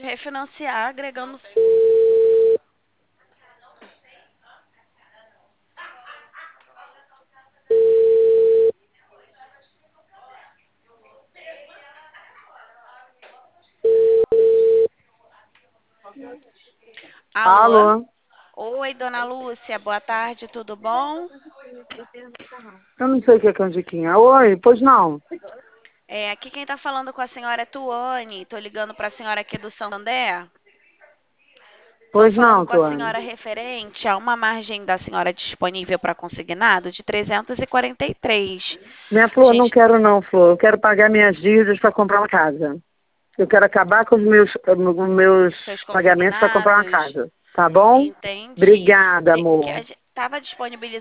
Refinanciar, agregando. Alô? Alô? Oi, dona Lúcia, boa tarde, tudo bom? Eu não sei o que é canjiquinha. Oi, pois não. Aqui quem está falando com a senhora é Tuane. Estou ligando para a senhora aqui do Santander. Estou Pois falando não, com a Tuane. senhora referente a uma margem da senhora disponível para consignado de 343. Minha A Flor, não gente, quero não, Flor. Eu quero pagar minhas dívidas para comprar uma casa. Eu quero acabar com os meus seus pagamentos para comprar uma consignados, casa. Tá bom? entendi. Obrigada, Que amor. estava disponibilizado